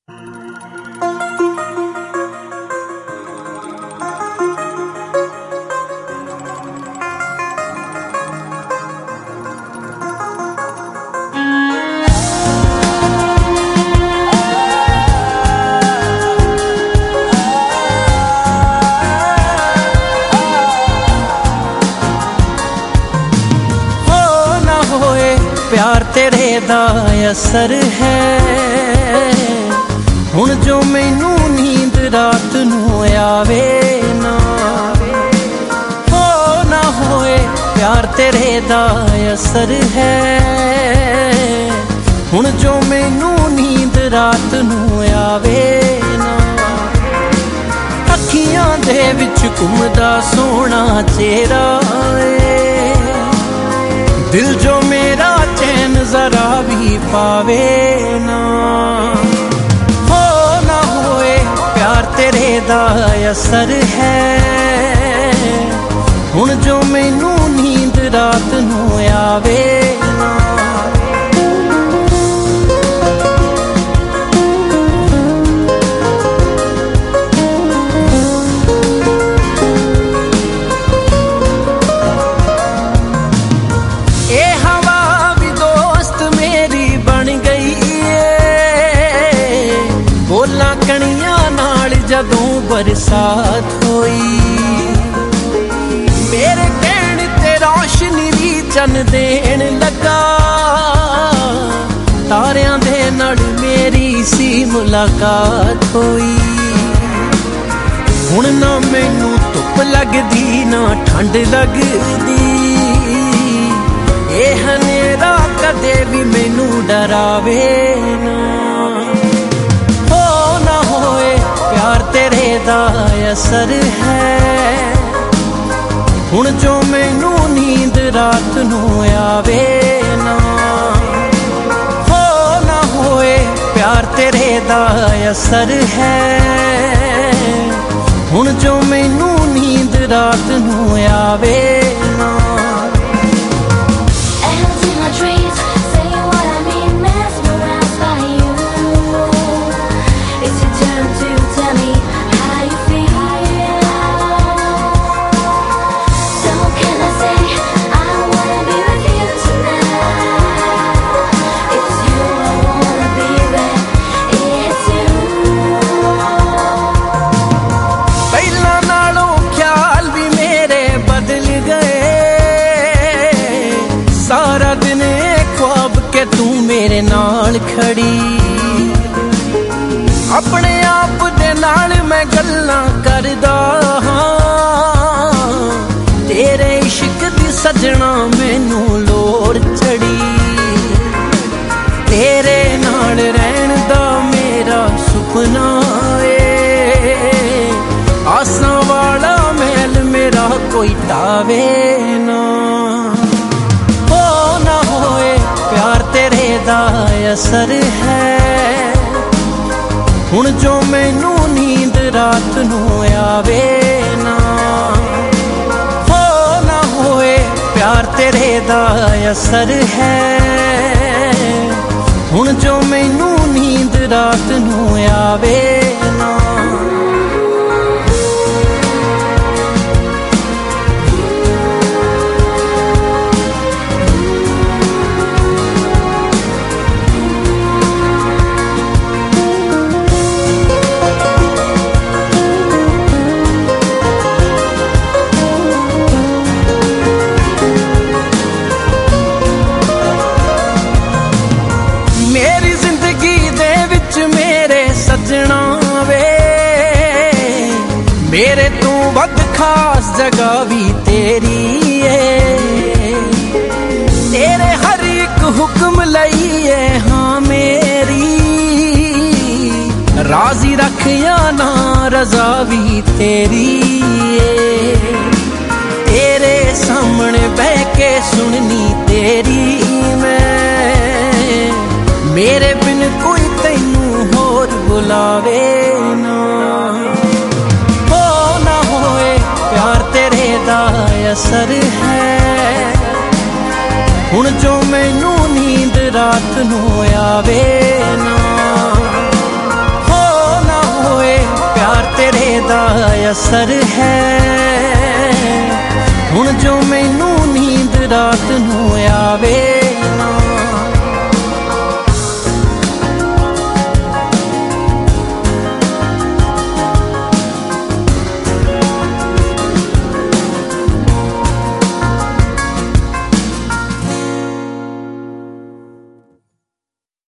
प्यार तेरे दा असर है हुण जो मैनू नींद रात नू आवे ना हो ना होए। प्यार तेरे दा असर है हुण जो मैनू नींद रात नू आवे ना। अखियां दे विच घुमदा सोहना चेहरा दिल जो मेरा चैन जरा भी पावे ना हो ना होए। प्यार तेरे दा असर है हुण जो मैनू नींद रात नू आवे ना। जदों बरसात होई मेरे कहण ते रोशनी भी चन देण लगा। तारियां दे नाल मेरी सी मुलाकात होई हुण ना मैनू धुप लगदी ना ठंड लगदी। ये हनेरा कदे भी मैनू डरावे ना हो ना होए। प्यार तेरे दा असर है हुण जो मैनू नींद रात नू आवे ना हो ना होए। प्यार तेरे दा असर है हुण जो मैनू नींद रात नू आवे ना। तू मेरे नाल खड़ी अपने आप दे नाल मैं गल्लां करदा हाँ। तेरे इश्क दी सजना मैनू लोड़ चढ़ी तेरे नाल रहन दा मेरा सुपना ए। आसां वाला महल मेरा कोई टावे ना हो ना होए। प्यार तेरे दा असर है हुण जो मैनू नींद रात नू आवे ना हो ना होए। प्यार तेरे दा असर है हुण जो मैनू नींद रात नू आवे ना। मेरे तू वध खास जगह भी तेरी है तेरे हर एक हुक्म लई है हाँ मेरी। राजी रख या ना रजा भी तेरी है तेरे सामने बह के सुननी तेरी मैं। मेरे बिन कोई तैनू होर बुलावे ना हो ना होए। प्यार तेरे दा असर है हुण जो मैनू नींद रात नू आवे ना असर है। हुण जो मैनू नींद रात नू आवे